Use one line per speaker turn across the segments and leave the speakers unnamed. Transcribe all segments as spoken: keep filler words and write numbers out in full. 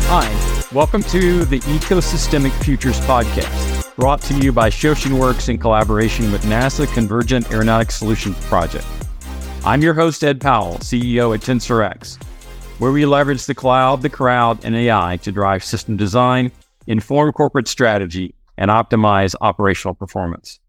Hi, welcome to the Ecosystemic Futures Podcast, brought to you by ShoshinWorks in collaboration with NASA Convergent Aeronautic Solutions Project. I'm your host, Ed Powell, C E O at TensorX, where we leverage the cloud, the crowd, and A I to drive system design, inform corporate strategy, and optimize operational performance.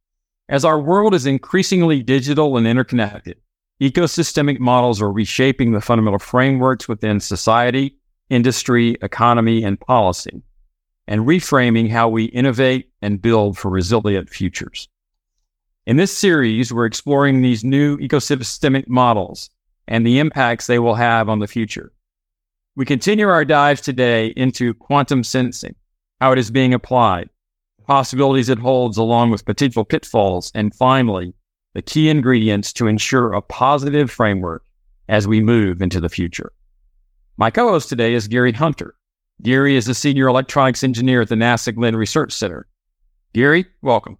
As our world is increasingly digital and interconnected, ecosystemic models are reshaping the fundamental frameworks within society, industry, economy, and policy, and reframing how we innovate and build for resilient futures. In this series, we're exploring these new ecosystemic models and the impacts they will have on the future. We continue our dives today into quantum sensing, how it is being applied, possibilities it holds along with potential pitfalls, and finally, the key ingredients to ensure a positive framework as we move into the future. My co-host today is Gary Hunter. Gary is a senior electronics engineer at the NASA Glenn Research Center. Gary, welcome.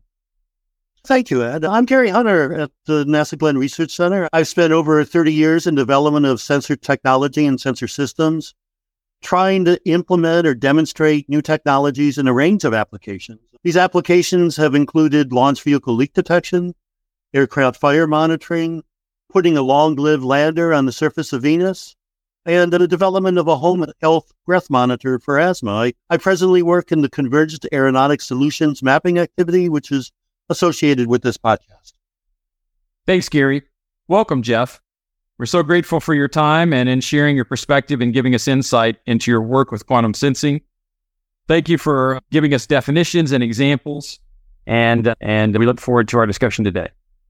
Thank you, Ed. I'm Gary Hunter at the NASA Glenn Research Center. I've spent over thirty years in development of sensor technology and sensor systems, trying to implement or demonstrate new technologies in a range of applications. These applications have included launch vehicle leak detection, aircraft fire monitoring, putting a long-lived lander on the surface of Venus, and the development of a home health breath monitor for asthma. I, I presently work in the Convergent Aeronautic Solutions mapping activity, which is associated with this podcast.
Thanks, Gary. Welcome, Jeff. We're so grateful for your time and in sharing your perspective and giving us insight into your work with quantum sensing. Thank you for giving us definitions and examples, and, and we look forward to our discussion today.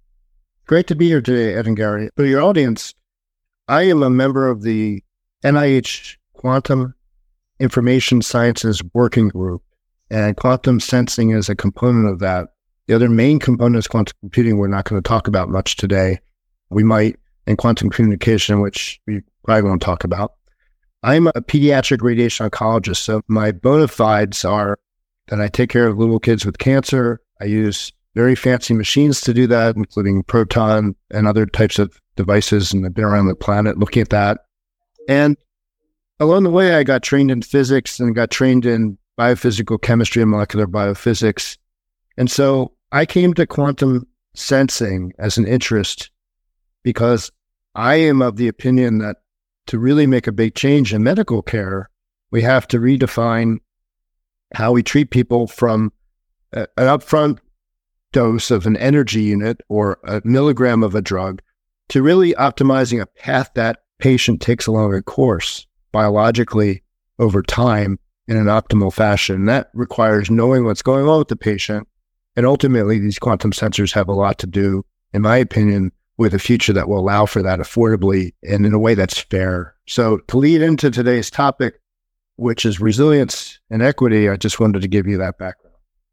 Great to be here today, Ed and Gary. For your audience, I am a member of the N I H Quantum Information Sciences Working Group, and quantum sensing is a component of that. The other main component is quantum computing we're not going to talk about much today. We might in quantum communication, which we probably won't talk about. I'm a pediatric radiation oncologist, so my bona fides are that I take care of little kids with cancer. I use very fancy machines to do that, including proton and other types of devices, and I've been around the planet looking at that. And along the way, I got trained in physics and got trained in biophysical chemistry and molecular biophysics. And so I came to quantum sensing as an interest because I am of the opinion that to really make a big change in medical care, we have to redefine how we treat people from a, an upfront dose of an energy unit or a milligram of a drug to really optimizing a path that patient takes along a course biologically over time in an optimal fashion. That requires knowing what's going on with the patient. And ultimately, these quantum sensors have a lot to do, in my opinion, with a future that will allow for that affordably and in a way that's fair. So to lead into today's topic, which is resilience and equity, I just wanted to give you that background.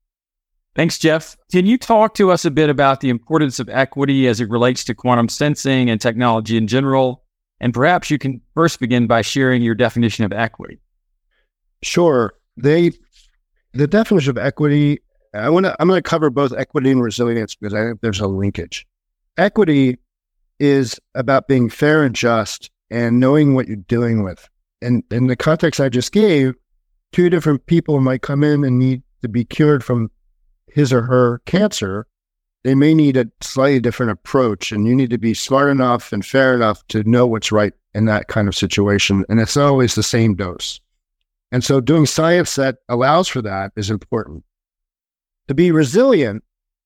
Thanks, Jeff. Can you talk to us a bit about the importance of equity as it relates to quantum sensing and technology in general? And perhaps you can first begin by sharing your definition of equity.
Sure. They, the definition of equity, I want to, I'm going to cover both equity and resilience because I think there's a linkage. Equity is about being fair and just and knowing what you're dealing with. And in the context I just gave, two different people might come in and need to be cured from his or her cancer. They may need a slightly different approach, and you need to be smart enough and fair enough to know what's right in that kind of situation. And it's not always the same dose. And so doing science that allows for that is important. To be resilient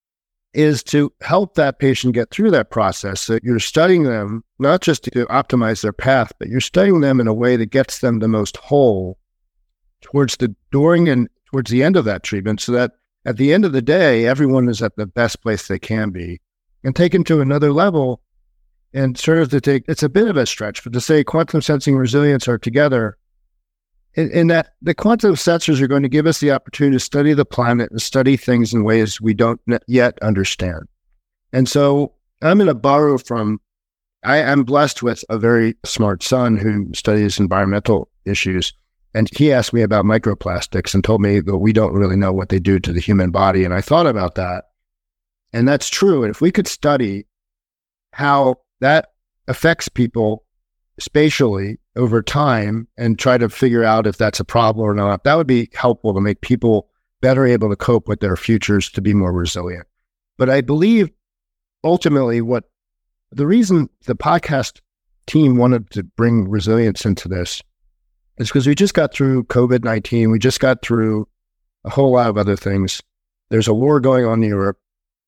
is to help that patient get through that process. So you're studying them, not just to optimize their path, but you're studying them in a way that gets them the most whole towards the during and towards the end of that treatment, so that at the end of the day, everyone is at the best place they can be. And taken to another level, and sort of to take, it's a bit of a stretch, but to say quantum sensing and resilience are together, in, in that the quantum sensors are going to give us the opportunity to study the planet and study things in ways we don't yet understand. And so I'm going to borrow from, I am blessed with a very smart son who studies environmental issues. And he asked me about microplastics and told me that we don't really know what they do to the human body. And I thought about that. And that's true. And if we could study how that affects people spatially over time and try to figure out if that's a problem or not. That would be helpful to make people better able to cope with their futures, to be more resilient. But I believe ultimately what the reason the podcast team wanted to bring resilience into this is because we just got through COVID nineteen. We just got through a whole lot of other things. There's a war going on in Europe.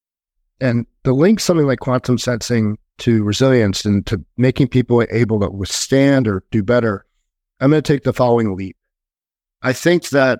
And the link something like quantum sensing to resilience and to making people able to withstand or do better, I'm going to take the following leap. I think that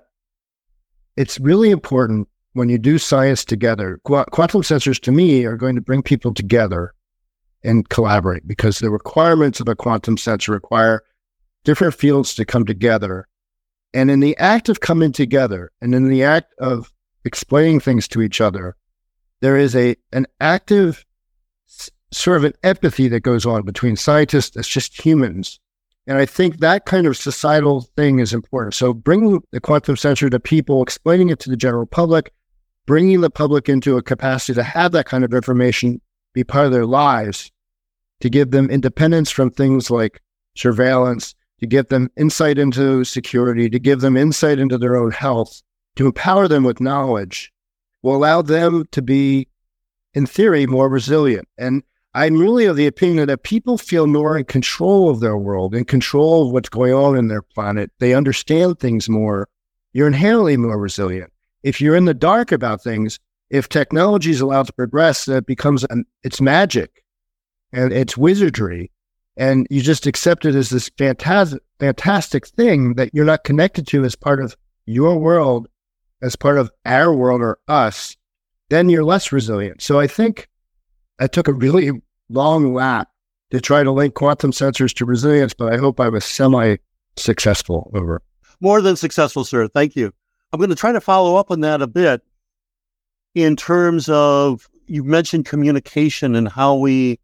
it's really important when you do science together. Qu- quantum sensors, to me, are going to bring people together and collaborate, because the requirements of a quantum sensor require different fields to come together. And in the act of coming together and in the act of explaining things to each other, there is a an active s- sort of an empathy that goes on between scientists as just humans. And I think that kind of societal thing is important. So bringing the quantum sensor to people, explaining it to the general public, bringing the public into a capacity to have that kind of information be part of their lives, to give them independence from things like surveillance, to give them insight into security, to give them insight into their own health, to empower them with knowledge, will allow them to be, in theory, more resilient. And I'm really of the opinion that people feel more in control of their world, in control of what's going on in their planet. They understand things more. You're inherently more resilient. If you're in the dark about things, if technology is allowed to progress, it becomes, an, it's magic and it's wizardry. And you just accept it as this fantastic, fantastic thing that you're not connected to as part of your world, as part of our world or us, then you're less resilient. So I think I took a really long lap to try to link quantum sensors to resilience, but I hope I was semi-successful over.
More than successful, sir. Thank you. I'm going to try to follow up on that a bit in terms of, you mentioned communication and how we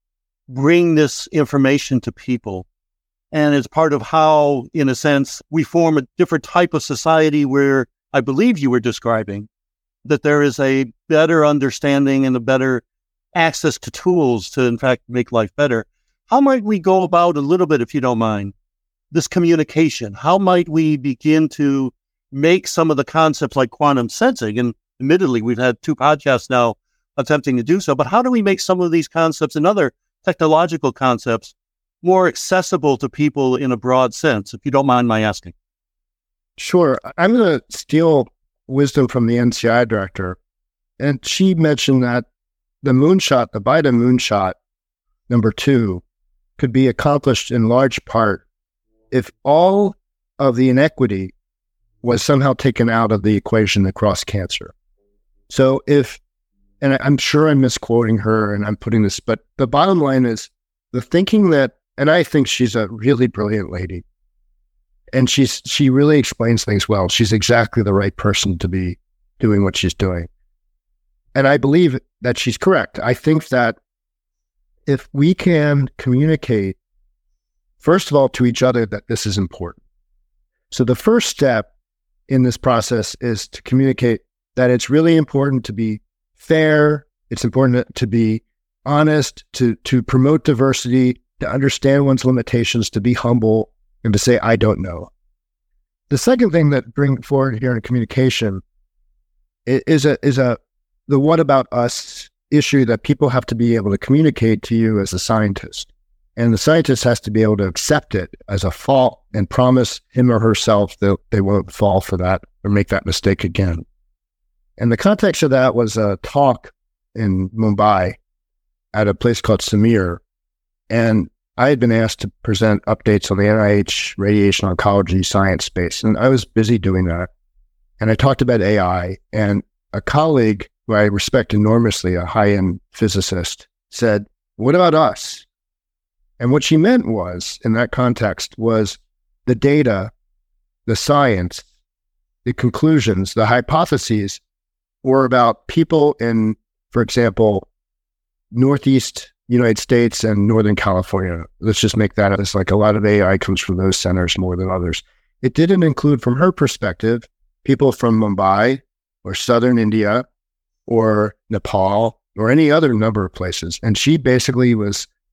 bring this information to people. And it's part of how, in a sense, we form a different type of society where I believe you were describing that there is a better understanding and a better access to tools to, in fact, make life better. How might we go about a little bit, if you don't mind, this communication? How might we begin to make some of the concepts like quantum sensing, and admittedly, we've had two podcasts now attempting to do so, but how do we make some of these concepts and other technological concepts more accessible to people in a broad sense, if you don't mind my asking?
Sure. I'm going to steal wisdom from the N C I director. And she mentioned that the moonshot, the Biden moonshot, number two, could be accomplished in large part if all of the inequity was somehow taken out of the equation across cancer. So if, and I'm sure I'm misquoting her and I'm putting this, but the bottom line is the thinking that, and I think she's a really brilliant lady, and she's she really explains things well. She's exactly the right person to be doing what she's doing. And I believe that she's correct. I think that if we can communicate, first of all, to each other that this is important. So the first step in this process is to communicate that it's really important to be fair, it's important to be honest, to, to promote diversity, to understand one's limitations, to be humble, and to say, I don't know. The second thing that bring forward here in communication is a is a the what about us issue that people have to be able to communicate to you as a scientist. And the scientist has to be able to accept it as a fault and promise him or herself that they won't fall for that or make that mistake again. And the context of that was a talk in Mumbai at a place called Samir. And I had been asked to present updates on the N I H radiation oncology science space. And I was busy doing that. And I talked about A I, and a colleague who I respect enormously, a high-end physicist, said, what about us? And what she meant was, in that context, was the data, the science, the conclusions, the hypotheses were about people in, for example, Northeast United States and Northern California. Let's just make that as like a lot of A I comes from those centers more than others. It didn't include, from her perspective, people from Mumbai or Southern India or Nepal or any other number of places. And she basically was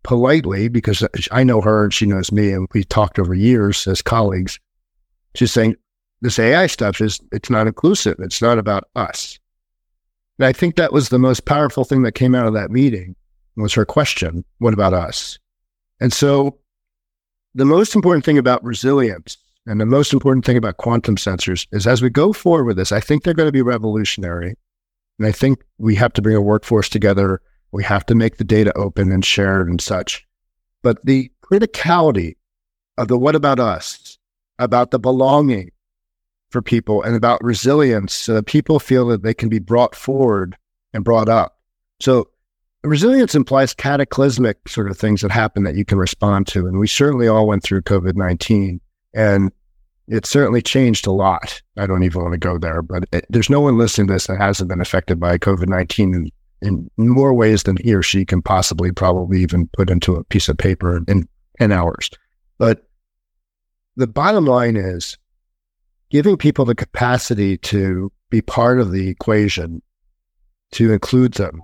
politely, because I know her and she knows me, and we talked over years as colleagues. She's saying, this A I stuff is, it's not inclusive. It's not about us. And I think that was the most powerful thing that came out of that meeting was her question, what about us? And so the most important thing about resilience and the most important thing about quantum sensors is as we go forward with this, I think they're going to be revolutionary. And I think we have to bring a workforce together. We have to make the data open and shared and such. But the criticality of the what about us, about the belonging for people, and about resilience so that people feel that they can be brought forward and brought up. So resilience implies cataclysmic sort of things that happen that you can respond to. And we certainly all went through COVID nineteen, and it certainly changed a lot. I don't even want to go there, but it, there's no one listening to this that hasn't been affected by COVID nineteen in, in more ways than he or she can possibly probably even put into a piece of paper in ten hours. But the bottom line is giving people the capacity to be part of the equation, to include them,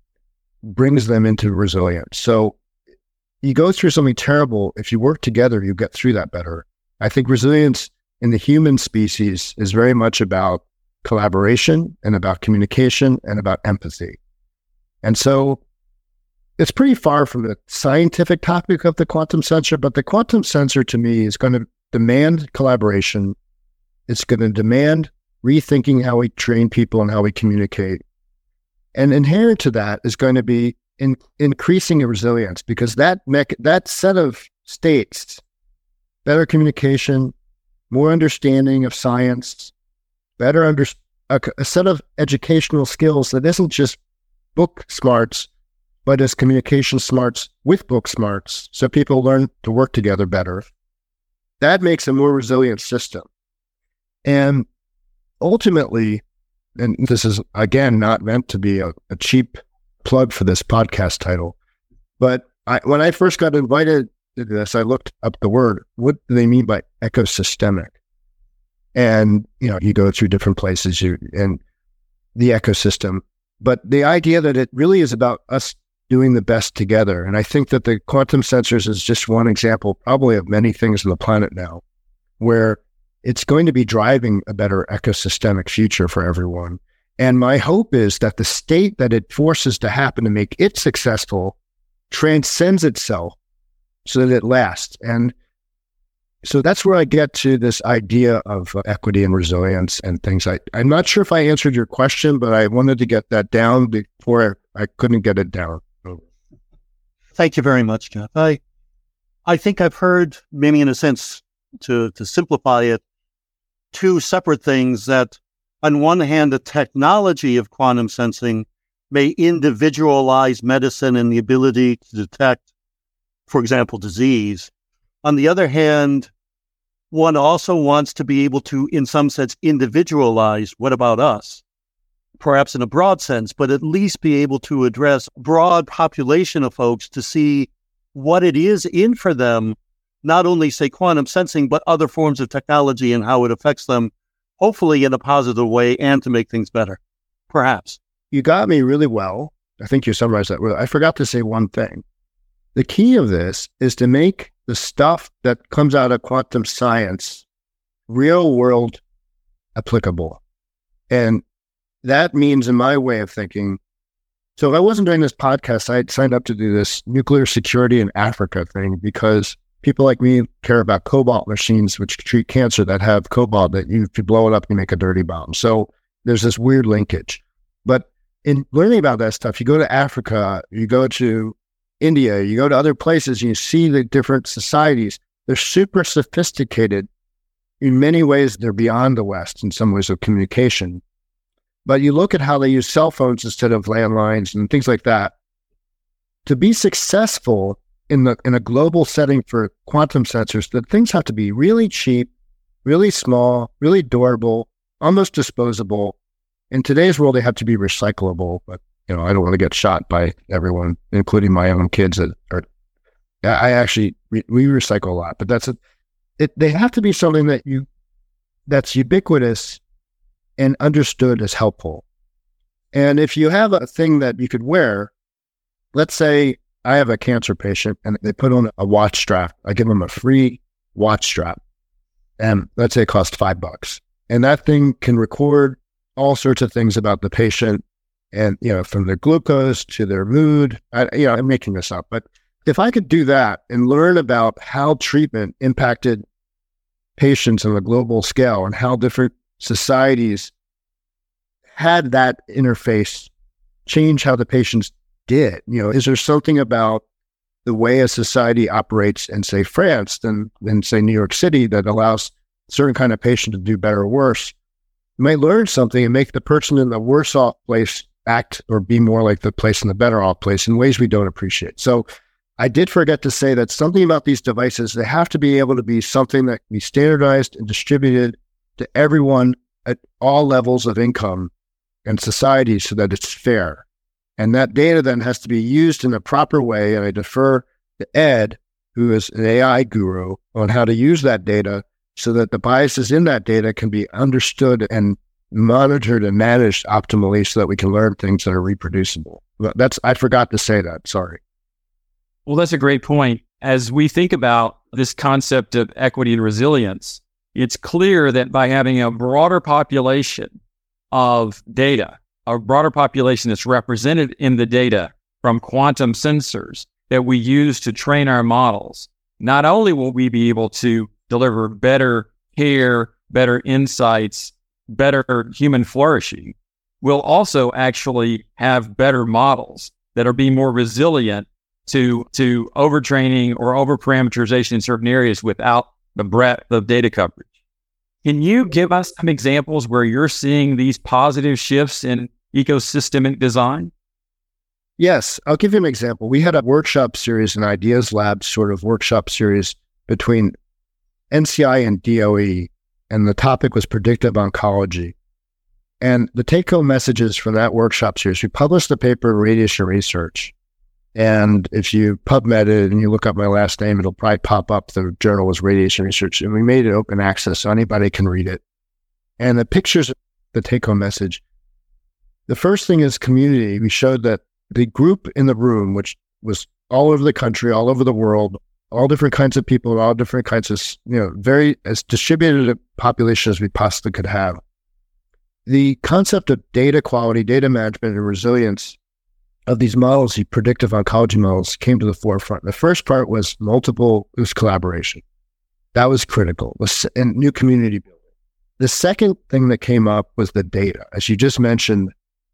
brings them into resilience. So you go through something terrible. If you work together, you get through that better. I think resilience in the human species is very much about collaboration and about communication and about empathy. And so it's pretty far from the scientific topic of the quantum sensor, but the quantum sensor to me is going to demand collaboration. It's going to demand rethinking how we train people and how we communicate. And inherent to that is going to be in, increasing resilience, because that mech, that set of states, better communication, more understanding of science, better under, a, a set of educational skills that isn't just book smarts, but is communication smarts with book smarts, so people learn to work together better. That makes a more resilient system. And ultimately, and this is, again, not meant to be a, a cheap plug for this podcast title, but I, when I first got invited to this, I looked up the word. What do they mean by ecosystemic? And, you know, you go through different places you and the ecosystem, but the idea that it really is about us doing the best together. And I think that the quantum sensors is just one example, probably of many things on the planet now, where it's going to be driving a better ecosystemic future for everyone. And my hope is that the state that it forces to happen to make it successful transcends itself so that it lasts. And so that's where I get to this idea of uh, equity and resilience and things. I, I'm not sure if I answered your question, but I wanted to get that down before I, I couldn't get it down.
Thank you very much, Jeff. I, I think I've heard, maybe in a sense, to, to simplify it, two separate things that, on one hand, the technology of quantum sensing may individualize medicine and the ability to detect, for example, disease. On the other hand, one also wants to be able to, in some sense, individualize what about us, perhaps in a broad sense, but at least be able to address a broad population of folks to see what it is in for them, not only, say, quantum sensing, but other forms of technology and how it affects them, hopefully in a positive way, and to make things better, perhaps.
You got me really well. I think you summarized that well. I forgot to say one thing. The key of this is to make the stuff that comes out of quantum science real world applicable. And that means, in my way of thinking, so if I wasn't doing this podcast, I'd signed up to do this nuclear security in Africa thing because people like me care about cobalt machines, which treat cancer, that have cobalt that you, if you blow it up, you make a dirty bomb. So there's this weird linkage. But in learning about that stuff, you go to Africa, you go to India, you go to other places, and you see the different societies. They're super sophisticated. In many ways, they're beyond the West in some ways of communication. But you look at how they use cell phones instead of landlines and things like that. To be successful in the in a global setting for quantum sensors, the things have to be really cheap, really small, really durable, almost disposable. In today's world, they have to be recyclable. But you know, I don't want to get shot by everyone, including my own kids. That are, I actually we, we recycle a lot, but that's a, it. They have to be something that you that's ubiquitous and understood as helpful. And if you have a thing that you could wear, let's say I have a cancer patient and they put on a watch strap. I give them a free watch strap. And let's say it costs five bucks. And that thing can record all sorts of things about the patient and, you know, from their glucose to their mood. I, you know, I'm making this up, but if I could do that and learn about how treatment impacted patients on a global scale and how different societies had that interface change how the patients did, you know, is there something about the way a society operates in, say, France than in, say, New York City that allows certain kind of patient to do better or worse? You might learn something and make the person in the worse off place act or be more like the place in the better off place in ways we don't appreciate. So I did forget to say that something about these devices, they have to be able to be something that can be standardized and distributed to everyone at all levels of income and society so that it's fair. And that data then has to be used in a proper way. And I defer to Ed, who is an A I guru, on how to use that data so that the biases in that data can be understood and monitored and managed optimally so that we can learn things that are reproducible. That's, I forgot to say that. Sorry.
Well, that's a great point. As we think about this concept of equity and resilience, it's clear that by having a broader population of data, a broader population that's represented in the data from quantum sensors that we use to train our models, not only will we be able to deliver better care, better insights, better human flourishing, we'll also actually have better models that are being more resilient to to overtraining or over-parameterization in certain areas without the breadth of data coverage. Can you give us some examples where you're seeing these positive shifts in ecosystemic design?
Yes, I'll give you an example. We had a workshop series, an Ideas Lab sort of workshop series between N C I and D O E, and the topic was predictive oncology. And the take-home messages from that workshop series, we published the paper in Radiation Research. And if you PubMed it and you look up my last name, it'll probably pop up. The journal was Radiation Research, and we made it open access so anybody can read it. And the pictures, the take-home message, the first thing is community. We showed that the group in the room, which was all over the country, all over the world, all different kinds of people, all different kinds of, you know, very as distributed a population as we possibly could have. The concept of data quality, data management, and resilience of these models, the predictive oncology models, came to the forefront. The first part was multiple, it was collaboration. That was critical, was, and new community building. The second thing that came up was the data. As you just mentioned,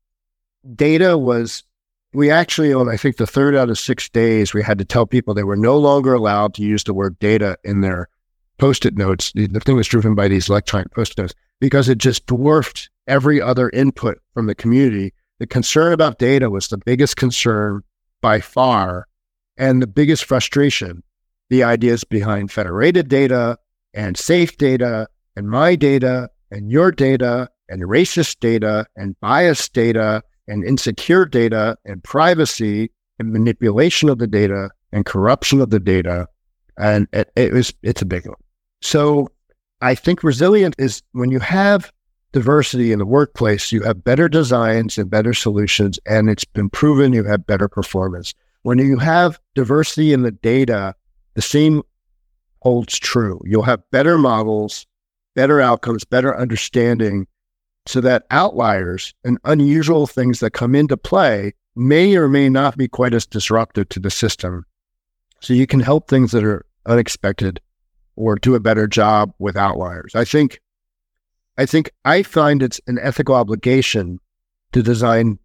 data was, we actually, on I think the third out of six days, we had to tell people they were no longer allowed to use the word data in their Post-it notes. The, the thing was driven by these electronic Post-it notes because it just dwarfed every other input from the community. The concern about data was the biggest concern by far, and the biggest frustration. The ideas behind federated data and safe data and my data and your data and racist data and biased data and insecure data and privacy and manipulation of the data and corruption of the data. And it, it was, it's a big one. So I think resilient is when you have diversity in the workplace, you have better designs and better solutions, and it's been proven you have better performance. When you have diversity in the data, the same holds true. You'll have better models, better outcomes, better understanding, so that outliers and unusual things that come into play may or may not be quite as disruptive to the system. So you can help things that are unexpected or do a better job with outliers. I think I think I find it's an ethical obligation to design,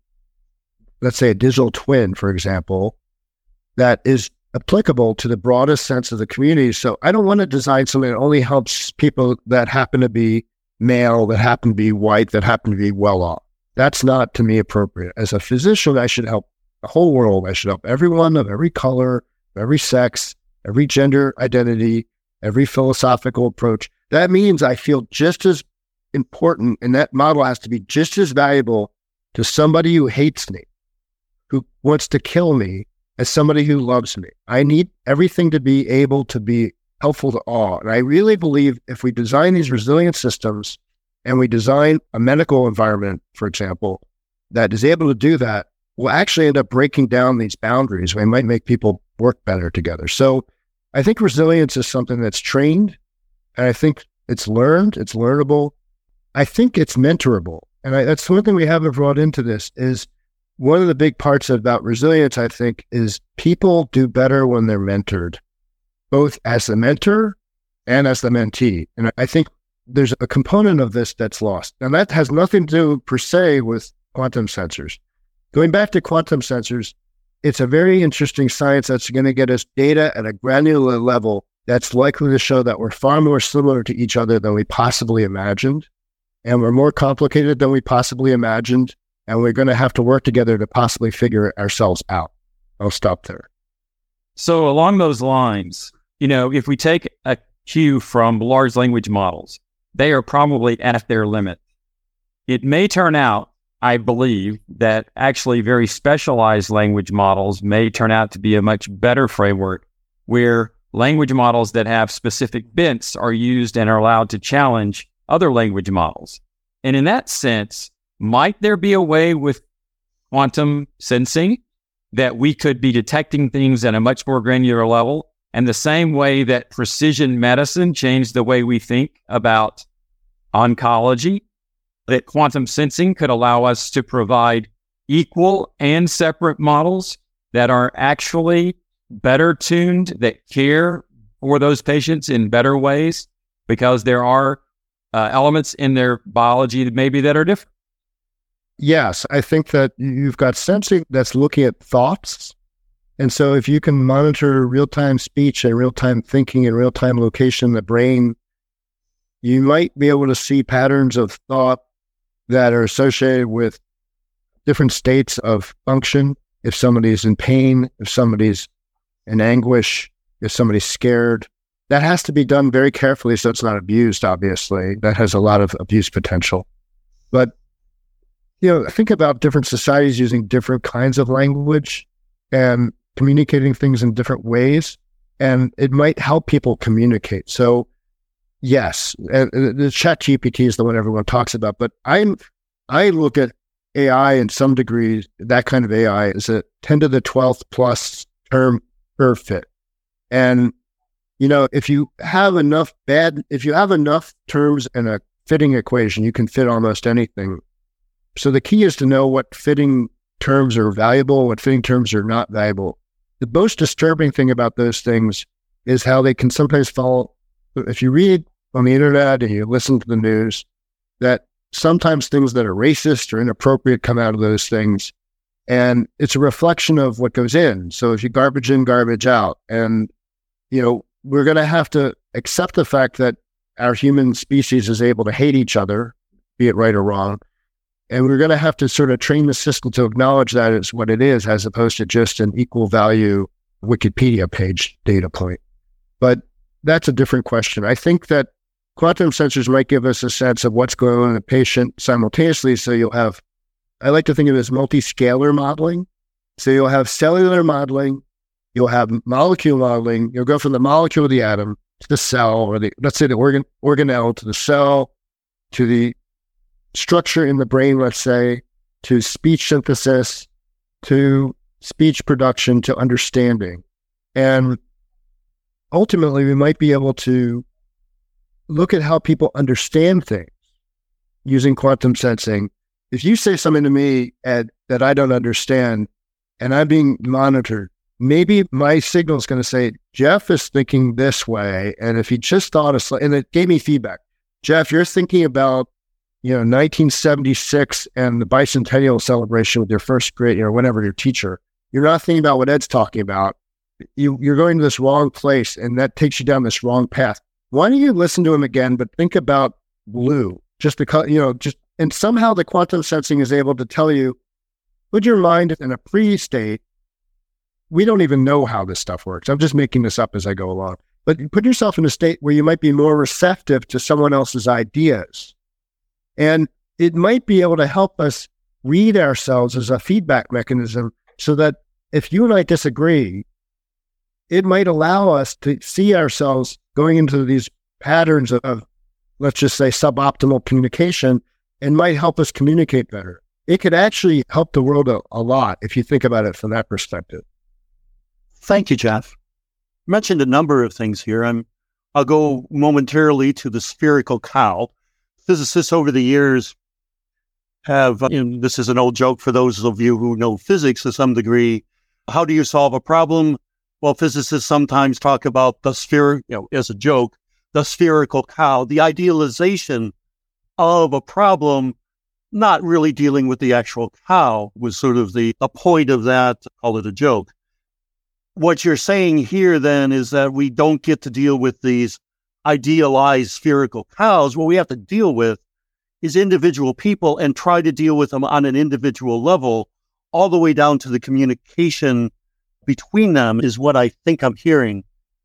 let's say, a digital twin, for example, that is applicable to the broadest sense of the community. So I don't want to design something that only helps people that happen to be male, that happen to be white, that happen to be well off. That's not, to me, appropriate. As a physician, I should help the whole world. I should help everyone of every color, every sex, every gender identity, every philosophical approach. That means I feel just as important, and that model has to be just as valuable to somebody who hates me, who wants to kill me, as somebody who loves me. I need everything to be able to be helpful to all. And I really believe if we design these resilient systems and we design a medical environment, for example, that is able to do that, will actually end up breaking down these boundaries. We might make people work better together. So I think resilience is something that's trained, and I think it's learned, it's learnable. I think it's mentorable. And I, that's one thing we haven't brought into this is one of the big parts about resilience, I think, is people do better when they're mentored, both as the mentor and as the mentee. And I think there's a component of this that's lost. And that has nothing to do per se with quantum sensors. Going back to quantum sensors, it's a very interesting science that's going to get us data at a granular level that's likely to show that we're far more similar to each other than we possibly imagined. And we're more complicated than we possibly imagined. And we're going to have to work together to possibly figure ourselves out. I'll stop there.
So along those lines, you know, if we take a cue from large language models, they are probably at their limit. It may turn out, I believe, that actually very specialized language models may turn out to be a much better framework where language models that have specific bents are used and are allowed to challenge other language models. And in that sense, might there be a way with quantum sensing that we could be detecting things at a much more granular level? And the same way that precision medicine changed the way we think about oncology, that quantum sensing could allow us to provide equal and separate models that are actually better tuned, that care for those patients in better ways, because there are uh, elements in their biology that maybe that are different.
Yes, I think that you've got sensing that's looking at thoughts. And so if you can monitor real-time speech and real-time thinking and real-time location in the brain, you might be able to see patterns of thought that are associated with different states of function. If somebody's in pain, if somebody's in anguish, if somebody's scared, that has to be done very carefully so it's not abused, obviously. That has a lot of abuse potential. But, you know, think about different societies using different kinds of language and communicating things in different ways, and it might help people communicate. So, yes, and the Chat G P T is the one everyone talks about, but I'm I look at A I in some degree, that kind of A I is a ten to the twelfth plus term per fit. And, you know, if you have enough bad, if you have enough terms in a fitting equation, you can fit almost anything. So the key is to know what fitting terms are valuable, what fitting terms are not valuable. The most disturbing thing about those things is how they can sometimes fall. If you read on the internet and you listen to the news, that sometimes things that are racist or inappropriate come out of those things. And it's a reflection of what goes in. So if you garbage in, garbage out. And, you know, we're going to have to accept the fact that our human species is able to hate each other, be it right or wrong. And we're going to have to sort of train the system to acknowledge that it's what it is, as opposed to just an equal value Wikipedia page data point. But that's a different question. I think that quantum sensors might give us a sense of what's going on in a patient simultaneously. So you'll have, I like to think of it as multi-scalar modeling. So you'll have cellular modeling, you'll have molecule modeling, you'll go from the molecule of the atom to the cell, or the, let's say the organ organelle to the cell, to the structure in the brain, let's say, to speech synthesis, to speech production, to understanding. And ultimately, we might be able to look at how people understand things using quantum sensing. If you say something to me, Ed, that I don't understand, and I'm being monitored, maybe my signal is going to say, Jeff is thinking this way, and if he just thought of, and it gave me feedback. Jeff, you're thinking about, you know, nineteen seventy-six and the bicentennial celebration with your first grade, you know, whatever, your teacher. You're not thinking about what Ed's talking about. You, you're going to this wrong place, and that takes you down this wrong path. Why don't you listen to him again, but think about blue? Just because, you know, just, and somehow the quantum sensing is able to tell you, put your mind in a pre-state. We don't even know how this stuff works. I'm just making this up as I go along. But put yourself in a state where you might be more receptive to someone else's ideas. And it might be able to help us read ourselves as a feedback mechanism, so that if you and I disagree, it might allow us to see ourselves going into these patterns of, of, let's just say, suboptimal communication, and might help us communicate better. it could actually help the world a, a lot if you think about it from that perspective.
Thank you, Jeff. You mentioned a number of things here. I'm, I'll go momentarily to the spherical cow. Physicists over the years have, you know, this is an old joke for those of you who know physics to some degree. How do you solve a problem? Well, physicists sometimes talk about the sphere, you know, as a joke, the spherical cow, the idealization of a problem, not really dealing with the actual cow was sort of the, the point of that, call it a joke. What you're saying here then is that we don't get to deal with these idealized spherical cows. What we have to deal with is individual people and try to deal with them on an individual level, all the way down to the communication between them is what I think I'm hearing.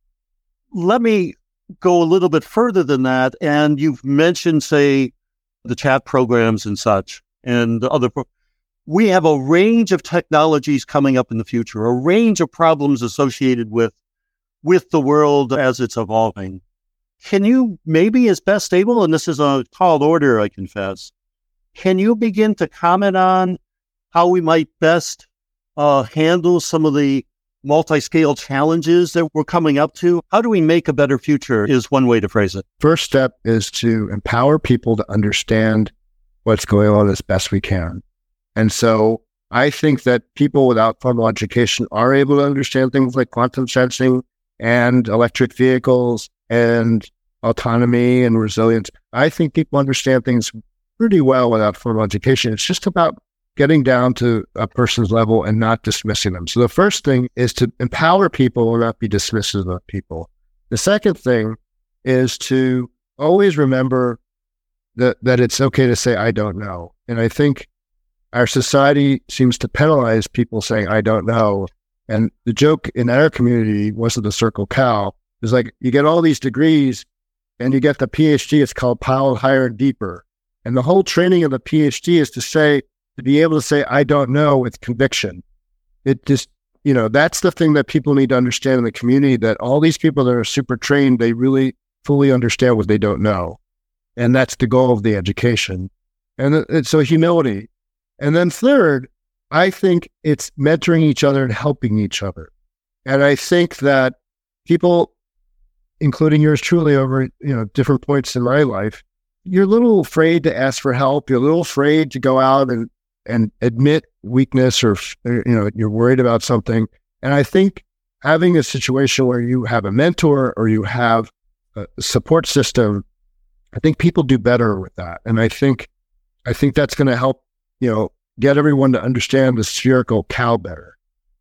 Let me go a little bit further than that. And you've mentioned, say, the chat programs and such, and other. Pro- we have a range of technologies coming up in the future, a range of problems associated with, with the world as it's evolving. Can you maybe, as best able, and this is a tall order, I confess, can you begin to comment on how we might best uh, handle some of the multi-scale challenges that we're coming up to? How do we make a better future is one way to phrase it.
First step is to empower people to understand what's going on as best we can. And so I think that people without formal education are able to understand things like quantum sensing and electric vehicles and autonomy and resilience. I think people understand things pretty well without formal education. It's just about getting down to a person's level and not dismissing them. So the first thing is to empower people and not be dismissive of people. The second thing is to always remember that, that it's okay to say, I don't know. And I think our society seems to penalize people saying, I don't know. And the joke in our community wasn't the circle cow. It's like you get all these degrees and you get the PhD, it's called piled higher and deeper. And the whole training of the PhD is to say, to be able to say, I don't know with conviction. It just, you know, that's the thing that people need to understand in the community, that all these people that are super trained, they really fully understand what they don't know. And that's the goal of the education. And it's so humility. And then third, I think it's mentoring each other and helping each other. And I think that people, including yours truly over, you know, different points in my life, you're a little afraid to ask for help. You're a little afraid to go out and and admit weakness, or, you know, you're worried about something. And I think having a situation where you have a mentor or you have a support system, I think people do better with that. And I think, I think that's going to help, you know, get everyone to understand the spherical cow better.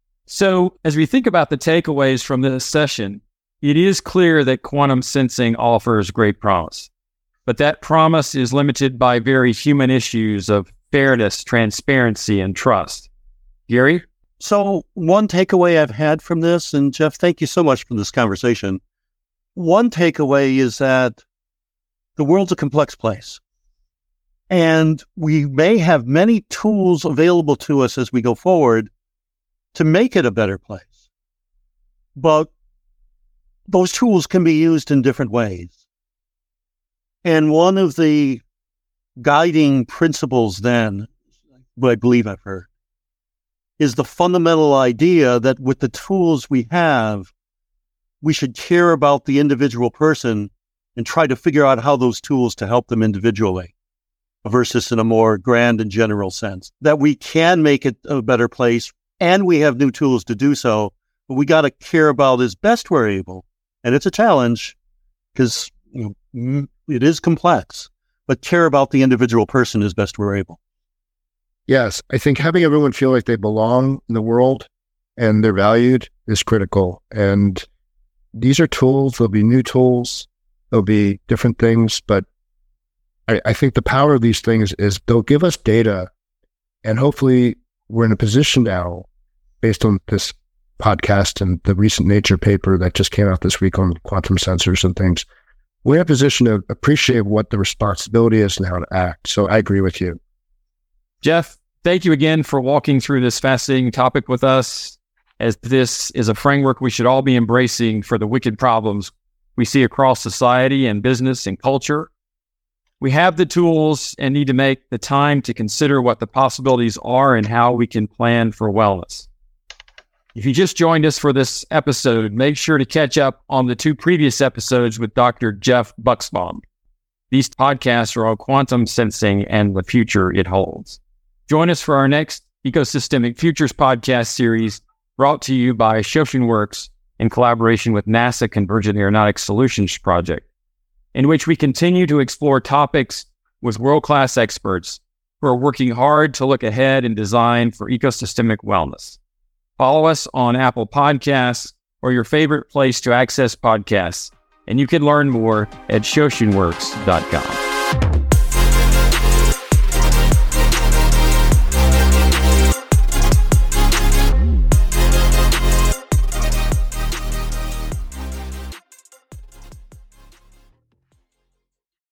So as we think about the takeaways from this session, it is clear that quantum sensing offers great promise, but that promise is limited by very human issues of fairness, transparency, and trust. Gary?
So one takeaway I've had from this, and Jeff, thank you so much for this conversation. One takeaway is that the world's a complex place. And we may have many tools available to us as we go forward to make it a better place. But those tools can be used in different ways. And one of the guiding principles then, what I believe I've heard, is the fundamental idea that with the tools we have, we should care about the individual person and try to figure out how those tools to help them individually versus in a more grand and general sense. That we can make it a better place and we have new tools to do so, but we got to care about as best we're able. And it's a challenge because, you know, it is complex, but care about the individual person as best we're able.
Yes, I think having everyone feel like they belong in the world and they're valued is critical. And these are tools, there'll be new tools, there'll be different things, but I, I think the power of these things is they'll give us data, and hopefully we're in a position now, based on this podcast and the recent Nature paper that just came out this week on quantum sensors and things, we're in a position to appreciate what the responsibility is and how to act. So I agree with you.
Jeff, thank you again for walking through this fascinating topic with us, as this is a framework we should all be embracing for the wicked problems we see across society and business and culture. We have the tools and need to make the time to consider what the possibilities are and how we can plan for wellness. If you just joined us for this episode, make sure to catch up on the two previous episodes with Doctor Jeff Bucksbaum. These podcasts are on quantum sensing and the future it holds. Join us for our next Ecosystemic Futures podcast series, brought to you by ShoshinWorks in collaboration with NASA Convergent Aeronautics Solutions Project, in which we continue to explore topics with world-class experts who are working hard to look ahead and design for ecosystemic wellness. Follow us on Apple Podcasts or your favorite place to access podcasts, and you can learn more at Shoshinworks dot com.